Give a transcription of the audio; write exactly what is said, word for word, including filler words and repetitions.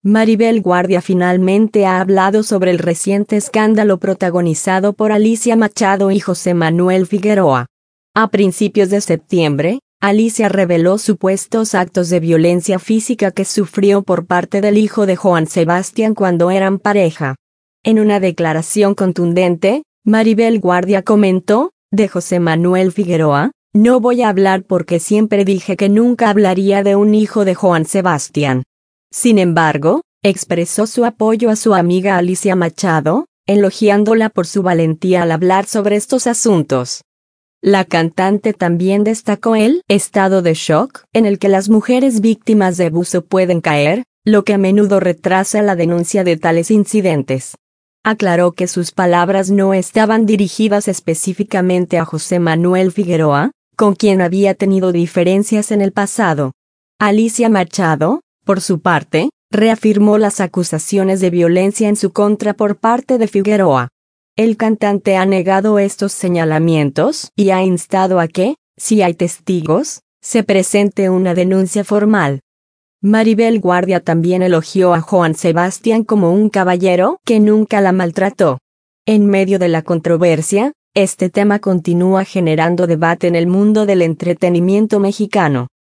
Maribel Guardia finalmente ha hablado sobre el reciente escándalo protagonizado por Alicia Machado y José Manuel Figueroa. A principios de septiembre, Alicia reveló supuestos actos de violencia física que sufrió por parte del hijo de Joan Sebastián cuando eran pareja. En una declaración contundente, Maribel Guardia comentó, de José Manuel Figueroa, "No voy a hablar porque siempre dije que nunca hablaría de un hijo de Joan Sebastián". Sin embargo, expresó su apoyo a su amiga Alicia Machado, elogiándola por su valentía al hablar sobre estos asuntos. La cantante también destacó el estado de shock en el que las mujeres víctimas de abuso pueden caer, lo que a menudo retrasa la denuncia de tales incidentes. Aclaró que sus palabras no estaban dirigidas específicamente a José Manuel Figueroa, con quien había tenido diferencias en el pasado. Alicia Machado, por su parte, reafirmó las acusaciones de violencia en su contra por parte de Figueroa. El cantante ha negado estos señalamientos y ha instado a que, si hay testigos, se presente una denuncia formal. Maribel Guardia también elogió a Joan Sebastián como un caballero que nunca la maltrató. En medio de la controversia, este tema continúa generando debate en el mundo del entretenimiento mexicano.